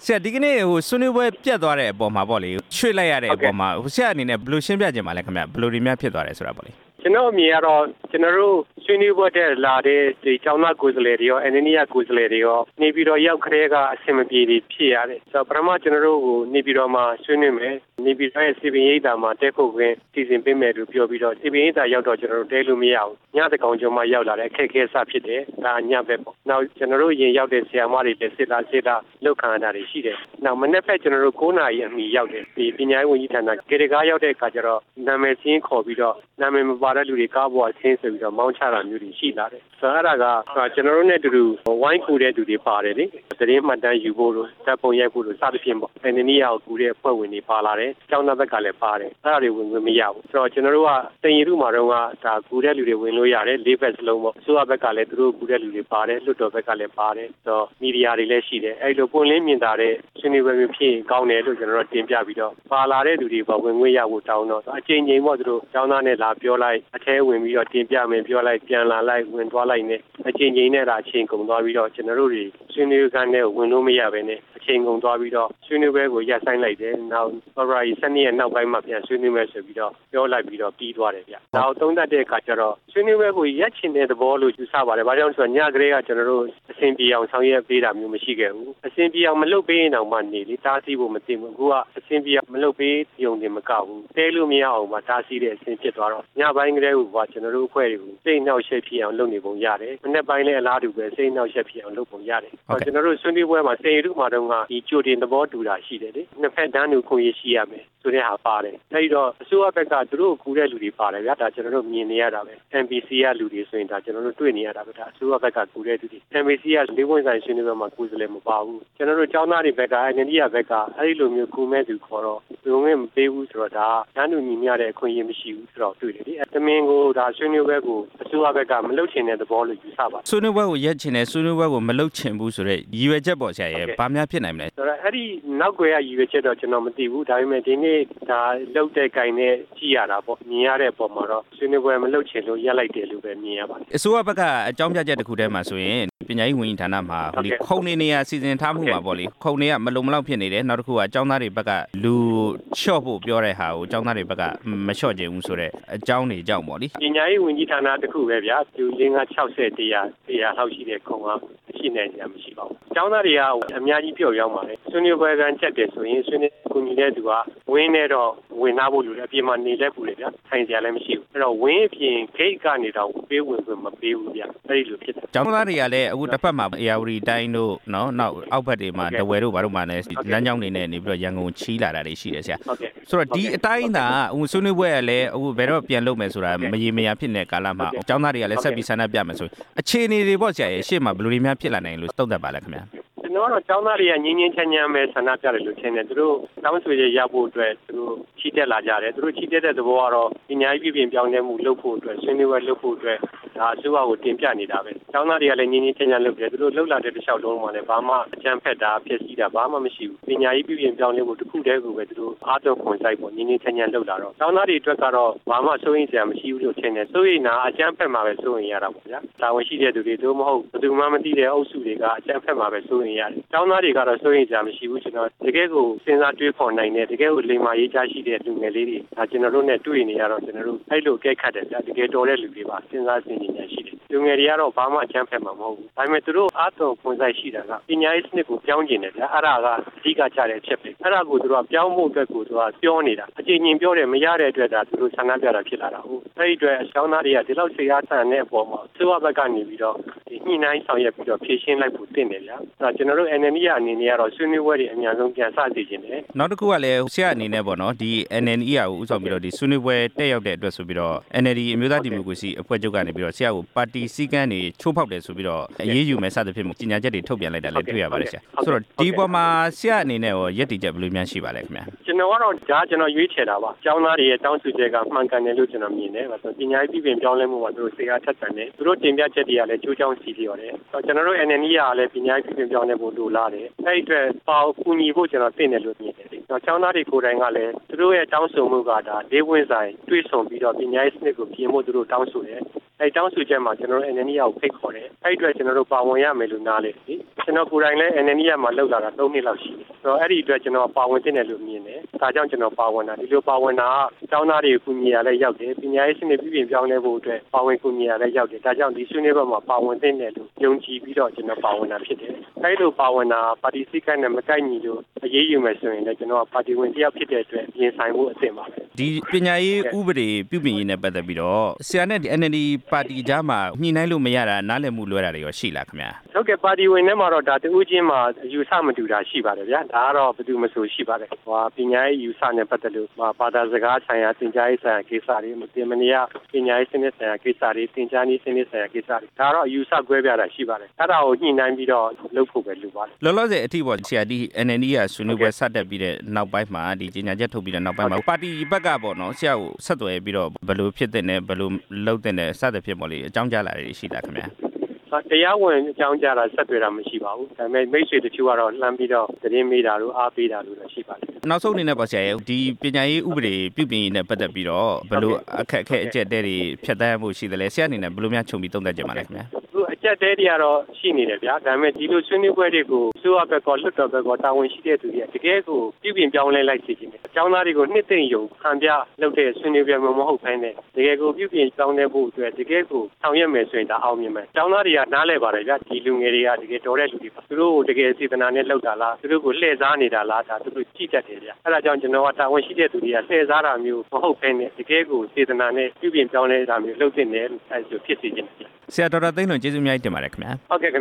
ဆရာဒီကနေ့ဆွေးနွေးပွဲပြတ်သွားတဲ့အပေါ်မှာပေါ့လေရွှေ့လိုက်ရတဲ့အပေါ်မှာဆရာအနေနဲ့ဘယ်လိုရှင်းပြချင်ပါလဲခင်ဗျဘယ်လိုတွေများဖြစ်သွားတယ်ဆိုတာပေါ့လေကျွန်တော်အမြင်ကတော့ကျွန်တော်တို့ဆွေးနွေးပွဲတဲ့လာတဲ့ဒီကျောင်းသားကိုယ်စားလှယ်တွေရောNNDကိုယ်စားလှယ်တွေရောနေပြည်တော်ရောက်ခရဲကအဆင်မပြေဖြစ်ရတယ်ဆိုတော့ပထမကျွန်တော်တို့ကိုနေပြည်တော်မှာဆွေးနွေးမယ်နေပြည်တော်ရဲ့စီပင်ရိပ်သာမှာတဲခုတ်ခွင့်စီစဉ်ပေးမယ်လို့ပြောပြီးတော့စီပင်ရိပ်သာရောက်တော့ကျွန်တော်တို့တဲလို့မရဘူးညတကောင်ကျော်မှရောက်လာတဲ့အခက်အခဲစဖြစ်တယ်ဒါညဘက်ပေါ့နောက်ကျွန်တော်တို့ရင်ရောက်တဲ့ဆရာမတွေလည်းစစ်တာလောက်ခံရတာတွေရှိတယ်နောက်မနေ့ဖက်ကျွန်တော်တို့9နာရီအမီရောက်တယ်ဒီပညာရေးဝန်ကြီးဌာနကေရကားရောက်တဲ့အခါကျတော့နာမည်စင်းခေါ်ပြီးတော့နာမည်မပါတဲ့လူတွေကားပေါ်ဆင်းဆိုပြီးတော့မောင်းချတာမျိုးတွေရှိလာတယ်ဆိုတော့အဲ့ဒါကကျွန်တော်တို့နဲ့တူတူဝိုင်းကူတဲ့သူတွေပါတယ်လေသတင်းမှတ်တမ်းယူဖို့လို့တပ်ပုံရိုက်ဖို့လို့စသဖြင့်ပေါ့NNDကိုကူတဲ့အဖွဲ့ဝင်တွေပါလာတယ်ကျောင်းသားဘက်ကလည်းပါတယ်အဲ့ဒါတွေဝင်ခွင့်မရဘူးဆိုတော့ကျွန်တော်တို့ကတင်ရီလူမှာတော့ဒါကူတဲ့လူတွေဝင်လို့ရတယ်၄ဘက်စလုံးပေါ့ဆိုတော့ဘက်ကလည်းသူတို့ကူတဲ့လူတွေပါတယ်လွှတ်တော်ဘက်ကလည်းပါတယ်ဆိုတော့မီဒီယာတွေလည်းရှိတယ်အဲ့လိုပွင့်လင်းမြင်သာတဲ့ဆွေးနွေးပွဲမျိုးဖြစ်ကောင်းတယ်လို့ကျွန်တော်တို့တင်ပြပြီးတော့ပါလာတဲ့လူတွေပေါ့ဝင်ခွင့်ရဖို့တောင်းတော့အချိန်ချင်းပေါ့သူတို့ကျောင်းသားနဲ့လာပြောလိုက်အထဲဝင်ပြီးတော့တင်ပြမယ်ပြောလိုက်ပြန်လာလိုက်ဝင်သွားလိုက်နဲ့အချိန်ချင်းနဲ့ဒါအချိန်ကုန်သွားပြီးတော့ကျွန်တော်တို့တွေဆွေးနွေးခန်းထဲဝင်လို့မရဘဲနဲ့အချိန်ကုန်သွားပြီးတော့ဆွေးနွေးပွဲကိုရပ်ဆိုင်းလိုက်တယ်နောက် February 12ရက်နောက်ပိုင်းမှာပြန်ဆွေးနွေးမယ်ဆိုပြီးတော့ပြောလိုက်ပြီးတော့ပြီးသွားတယ်ဗျဒါကိုသုံးသပ်တဲ့အခါကျတော့ဆွေးနွေးပွဲကိုရပ်ချင်တဲ့သဘောလို့ယူဆပါတယ်ဘာကြောင့်ဆိုတော့ညကလေးကကျွန်တော်တို့အဆင်ပြေအောင်ဆောင်ရွက်ပေးတာမျိုးမရှိခဲ့ဘူးအဆင်ပြေအောင်မလုပ်ပေးရင်တော့မှနေလေတားဆီးဖို့မသိဘူးအခုကအဆင်ပြေအောင်မလုပ်ပေးရုံတင်မကဘူးတဲလို့မရအောင်မှတားဆီးတဲ့အဆင်ဖြစ်သွားတော့ညပိုင်းကလေးကကျွန်တော်တို့အဖွဲ့တွေကိုစိတ်နှောက်ယှက်ဖြစ်အောင်လုပ်နေပုံရတယ်မနေ့ပိုင်းလည်းအလားတူပဲစိတ်နှောက်ယှက်ဖြစ်အောင်လုပ်ပုံရတယ်ကျွန်တော်တို့ဆွေးနွေးပွဲမှာစိတ်ရုပ်မှာတော့ဒီကြိုတင်သဘောတူတာရှိတယ်လေနှစ်ဖက်တန်းတူခွင့်ရရှိရမယ်ဆိုတဲ့ဟာပါတယ်အဲဒီတော့အစိုးရဘက်ကသူတို့ကူတဲ့လူတွေပါတယ်ဗျာဒါကျွန်တော်တို့မြင်နေရတာပဲ MPC ကလူတွေဆိုရင်ဒါကျွန်တော်တို့တွေ့နေရတာပဲဒါအစိုးရဘက်ကကူတဲ့လူတွေ MPC ကလေးဝန်ဆိုင်ဆွေးနွေးပွဲမှာကူစလည်းမပါဘူးကျွန်တော်တို့ကျောင်းသားတွေဘက်ကNNDဘက်ကအဲဒီလိုမျိုးကူမဲ့သူခေါ်တော့ဘုံဝင်မပေးဘူးဆိုတော့ဒါတန်းတူညီမျှတဲ့အခွင့်အရေးမရှိဘူးဆိုတော့တွေ့တယ်လေတမင်ကိုဒါဆွေးနွေးပွဲကိုအစိုးရဘက်ကမလုပ်ချင်တဲ့သဘောလို့ယူဆပါဆွေးနွေးပွဲကိုရက်ချင်တယ်ဆွေးနွေးပွဲကိုမလုပ်ချင်ဘူးဆိုတော့ရည်ရွယ်ချက်ပေါ့ဆရာရဲ့ဘာများဖြစ်နိုင်မလဲဆိုတော့အဲ့ဒီနောက်ွယ်ကရည်ရွယ်ချက်တော့ကျွန်တော်မသိဘူးဒါပေမဲ့ဒီနေ့ဒါလောက်တဲ့ဂိုင်နဲ့ကြည့်ရတာပေါ့မြင်ရတဲ့ပုံမှာတော့ဆွေးနွေးပွဲမလုပ်ချင်လို့ရက်လိုက်တယ်လို့ပဲမြင်ရပါတယ်အစိုးရဘက်ကအကြောင်းပြချက်တစ်ခုတည်းမှာဆိုရင်ပညာရေးဝန်ကြီးဌာနမှာဒီခုံနေရစီစဉ်ထားမှုမှာပေါ့လေခုံနေကမလုံမလောက်ဖြစ်နေတယ်နောက်တစ်ခုကအကြောင်းသားတွေဘက်ကလူလျှော့ဖို့ပြောတဲ့ဟာကိုအကြောင်းသားတွေဘက်ကမလျှော့ချင်ဘူးဆိုတော့အကြောင်းတွေကြောင့်ပေါ့လေပညာရေးဝန်ကြီးဌာနတစ်ခုပဲဗျာလူ60 100လောက်ရှိတဲ့ခုံကရှိနေကြမရှိပါဘူးကျောင်းသားတွေကအများကြီးပြော့ရောက်ပါတယ်ဆွေးနွေးပွဲကချက်တယ်ဆိုရင်ဆွေးနွေးကူညီတဲ့သူကဝင်းနေတော့ဝင်သားဖို့လူလည်းအပြင်မှာနေလက်ပူတယ်ဗျထိုင်စရာလည်းမရှိဘူးအဲ့တော့ဝင်းအပြင်ဂိတ်ကနေတော့ပေးဝင်ခွင့်မပေးဘူးဗျအဲ့ဒီလိုဖြစ်တယ်ကျောင်းသားတွေကလည်းအခုတစ်ဖက်မှာအေယာဝတီတိုင်းတို့နော်နောက်အောက်ဘက်တွေမှာတဝယ်တို့ဘာတို့မှာလည်းလမ်းကြောင်းတွေနဲ့နေပြီးတော့ရန်ကုန်ချီးလာတာတွေရှိတယ်ဆရာဆိုတော့ဒီအတိုင်းသာဆွေးနွေးပွဲကလည်းအခုဘယ်တော့ပြန်လုပ်မယ်ဆိုတာမရေမရာဖြစ်နေတဲ့ကာလမှာကျောင်းသားတွေကလည်းဆက်ပြီးဆန္ဒပြမယ်ဆိုအခြေအနေတွေပေါ့ဆရာရဲ့ရှေ့မှာဘယ်လိုတွေများဖြစ်လာနိုင်လို့သုံးသပ်ပါလဲခင်ဗျာကျွန်တော်တို့ကျောင်းသားတွေကငင်းငင်းချမ်းချမ်းပဲဆန္ဒပြတယ်လို့ထင်တယ်သူတို့တောင်းဆိုရရဖို့အတွက်သူတို့ချီတက်လာကြတယ်သူတို့ချီတက်တဲ့သဘောကတော့ပညာရေးပြည်ပြောင်းလဲမှုလုပ်ဖို့အတွက်ဆွေးနွေးပွဲလုပ်ဖို့အတွက်ဒါအစိုးရကိုတင်ပြနေတာပဲကျောင်းသားတွေကလည်းငင်းငင်းချမ်းချမ်းလုပ်တယ်သူတို့လှုပ်လာတဲ့တစ်လျှောက်လုံးမှာလည်းဘာမှအကြမ်းဖက်တာဖြစ်စည်းတာဘာမှမရှိဘူးပညာရေးပြည်ပြောင်းလဲမှုတစ်ခုတည်းကိုပဲသူတို့အားထုတ်ခွန်ဆိုင်ပေါ့ငင်းငင်းချမ်းချမ်းလုပ်လာတော့ကျောင်းသားတွေအတွက်ကတော့ဘာမှစိုးရိမ်စရာမရှိဘူးလို့ထင်တယ်စိုးရိမ်တာအကြမ်းဖက်မှာပဲစိုးရိမ်ရတာပေါ့ဗျာတာဝန်ရှိတဲ့သူတွေတို့မဟုတ်ဘယ်သူမှမသိတဲ့အုပ်စုတွေကအကြမ်းဖက်မှာပဲစိုးရိမ်ရတယ်ကျောင်းသားတွေကတော့စိုးရိမ်စရာမရှိဘူးကျွန်တော်တကယ်ကိုစဉ်းစားတွေးခေါ်နိုင်တဲ့တကယ်ကိုလိမ္မာရေးချရှိတဲ့လူငယ်လေးတွေဒါကျွန်တော်တို့နဲ့တွေ့နေရတော့ကျွန်တော်တို့အဲ့လိုကြိုက်ခတ်တယ်ဗျာတကယ်တော်တဲ့လူတွေပါစဉ်းစားဆင်ခြင်ဉာဏ်ရှိတယ်လူငယ်တွေကတော့ဘာမှအကြမ်းဖက်မှာမဟုတ်ဘူးဒါပေမဲ့သူတို့အားသွန်ခွန်ဆိုင်ရှိတာကပညာရေးစနစ်ကိုပြောင်းကျင်တယ်ဗျာအဲ့ဒါကအဓိကကျတဲ့အချက်ပဲအဲ့ဒါကိုသူတို့ကပြောင်းဖို့အတွက်ကိုသူကပြောနေတာအချိန်ချင်းပြောတယ်မရတဲ့အတွက်ဒါသူတို့ဆန္ဒပြတာဖြစ်လာတာဟုတ်အဲ့ဒီအတွက်အချောင်းသားတွေကဒီလောက်စိတ်အားဆန်တဲ့အပေါ်မှာသူ့ဘက်ကနေပြီးတော့ညှိနှိုင်းဆောင်ရွက်ပြီးတော့ဖြည့်ရှင်းလိုက်ဖို့တင့်တယ်ဗျာအဲ့ဒါကျွန်တော်တို့ NND အနေနဲ့ကတော့ဆွေးနွေးပွဲတွေအများဆုံးပြန်စသိခြင်းတယ်နောက်တစ်ခုကလည်းဆရာအနေနဲ့ပေါ့နော်ဒီ NND ကိုဥဆောင်ပြီးတော့ဒီဆွေးနွေးပွဲတက်ရောက်တဲ့အတွက်ဆိုပြီးတော့ NLD အမျိုးသားဒီမိုကရေစီအဖွဲ့ချုပ်ကနေပြီးတော့ဆရာကိုပါတီစည်းကမ်းတွေချိုးဖောက်တယ်ဆိုပြီးတော့အရေးယူမယ်စသဖြင့်ကြီးညာချက်တွေထုတ်ပြန်လိုက်တာလည်းတွေ့ရပါတယ်ဆရာဆိုတော့ဒီပေါ်မှာဆရာအနေနဲ့ရောရက်တည်ချက်ဘယ်လိုများရှိပါလဲခင်ဗျာကျွန်တော်ကတော့ကျွန်တော်ရွေးချယ်တာပါကျောင်းသားတွေရဲ့တောင်းဆိုချက်ကမှန်ကန်တယ်လို့ကျွန်တော်မြင်တယ်ဆိုတော့ပညာရေးပြည်ပြောင်းလဲမှုမှာသူတို့စိတ်အားထက်သန်တယ်သူတို့တင်ပြချက်တွေကလည်းကြိုးကြောင်းစီလျော်တယ်ကျွန်တော်တို့ NND ကလည်းပညာရေးပြည်ပြောင်းလဲမှုလိုလားတယ်အဲ့ဒီအတွက်ပေါကူညီဖို့ကျွန်တော်သိတယ်လို့မြင်တယ်ကျောင်းသားတွေကိုယ်တိုင်ကလည်းသူတို့ရဲ့တောင်းဆိုမှုကဒါလေးဝင်းဆိုင်တွေးဆုံပြီးတော့ပညာရေးစနစ်ကိုပြင်ဖို့သူတို့တောင်းဆိုတယ်အဲတောင်းဆိုချက်မှာကျွန်တော်တို့ NND ကိုဖိတ်ခေါ်တယ်အဲ့ဒီအတွက်ကျွန်တော်တို့ပါဝင်ရမယ်လို့နားလေကျွန်တော်ကိုယ်တိုင်လည်း NND မှာလောက်လာတာ3နှစ်လောက်ရှိတယ်ဆိုတော့အဲ့ဒီအတွက်ကျွန်တော်ပါဝင်တဲ့လို့မြင်တယ်ဒါကြောင့်ကျွန်တော်ပါဝင်တာဒီလိုပါဝင်တာကျောင်းသားတွေကိုကူညီရလဲရောက်တယ်ပညာရေးစနစ်ပြည်ပြင်ပြောင်းလဲဖို့အတွက်ပါဝင်ကူညီရလဲရောက်တယ်ဒါကြောင့်ဒီဆွေးနွေးပွဲမှာပါဝင်တဲ့လို့ယုံကြည်ပြီးတော့ကျွန်တော်ပါဝင်တာဖြစ်တယ်အဲ့လိုပါဝင်တာပါတီစည်းကမ်းနဲ့မကိုက်ညီလို့အရေးယူမယ်ဆိုရင်လည်းကျွန်တော်ပါတီဝင်တယောက်ဖြစ်တဲ့အတွက်ရင်ဆိုင်မှုအသင့်ပါပဲဒီပညာရေးဥပဒေပြုပြင်ရေးနဲ့ပတ်သက်ပြီးတော့ဆရာနဲ့ NLD ပါတီကြားမှာညှိနှိုင်းလို့မရတာနားလည်မှုလွဲတာတွေရောရှိလားခင်ဗျာဟုတ်ကဲ့ပါတီဝင်ထဲမှာတော့ဒါတူးချင်းမှာယူဆမတူတာရှိပါတယ်ဗျာဒါကတော့ဘယ်သူမှဆိုရှိပါတယ်ပညာရေးယူဆနဲ့ပတ်သက်လို့ဘာသာစကားဆိုင်ရာသင်ကြားရေးဆိုင်ရာကိစ္စတွေမနေရပညာရေးစနစ်ဆိုင်ရာကိစ္စတွေသင်ကြားရေးစနစ်ဆိုင်ရာကိစ္စတွေဒါတော့ယူဆကွဲပြားတာရှိပါတယ်အဲ့ဒါကိုညှိနှိုင်းပြီးတော့လုပ်ဖို့ပဲလိုပါတယ်လောလောဆယ်အထိပေါ့ဆရာဒီ NLD ကဆွေးနွေးပွဲစတက်ပြီးတဲ့နောက်ပိုင်းမှာဒီကြေညာချက်ထုတ်ပြီးတဲ့နောက်ပိုင်းမှာပါတီဘက်ကပေါ့နော်ဆရာကိုဆက်သွယ်ပြီးတော့ဘယ်လိုဖြစ်တဲ့နဲ့ဘယ်လိုလုပ်တဲ့နဲ့စသဖြင့်ပေါ့လေအကြောင်းကြားလာတွေရှိလားခင်ဗျာတရားဝင်အကြောင်းကြားတာဆက်တွေ့တာမရှိပါဘူးဒါပေမဲ့မိတ်ဆွေတချို့ကတော့လှမ်းပြီးတော့သတင်းမေးတာတို့အားပေးတာတို့ရှိပါတယ်နောက်ဆုံးအနေနဲ့ပေါ့ဆရာရဲ့ဒီပညာရေးဥပဒေပြုပြင်ရေးနဲ့ပတ်သက်ပြီးတော့ဘယ်လိုအခက်အခဲအကျက်တဲတွေဖြတ်သန်းမှုရှိတယ်လဲဆရာအနေနဲ့ဘယ်လိုများခြုံပြီးသုံးသပ်ကြပါလဲခင်ဗျာအကျက်တဲတွေကတော့ရှိနေတယ်ဗျာဒါပေမဲ့ဒီလိုဆွေးနွေးပွဲတွေကိုစိုးရဘက်ကလွတ်တော်ဘက်ကတာဝန်ရှိတဲ့သူတွေကတကယ်ကိုပြုပြင်ပြောင်းလဲလိုက်စေချင်တယ်အကြောင်းသားတွေကိုနှစ်သိမ့်ယုံခံပြလုပ်တဲ့ဆွေးနွေးပွဲမဟုတ်ဘဲနဲ့တကယ်ကိုပြုပြင်ပြောင်းလဲဖို့အတွက်တကယ်ကိုဆောင်ရွက်မယ်ဆိုရင်ဒါအောင်မြင်မယ်အကြောင်းသားတွေကနားလဲပါတယ်ဗျာဒီလူငယ်တွေကတကယ်တော်တဲ့လူတွေပါသူတို့ကိုတကယ်စေတနာနဲ့လုပ်တာလားသူတို့ကိုလှည့်စားနေတာလားဒါသူတို့ကြည့်တတ်တယ်ဗျာအဲ့ဒါကြောင့်ကျွန်တော်ကတာဝန်ရှိတဲ့သူတွေကလှည့်စားတာမျိုးမဟုတ်ဘဲနဲ့တကယ်ကိုစေတနာနဲ့ပြုပြင်ပြောင်းလဲတာမျိုးလုပ်သင့်တယ်လို့အဲဆိုဖြစ်စေချင်တယ်ဆရာဒေါက်တာသိန်းလွင်ကျေးဇူးအများကြီးတင်ပါတယ်ခင်ဗျာဟုတ်ကဲ့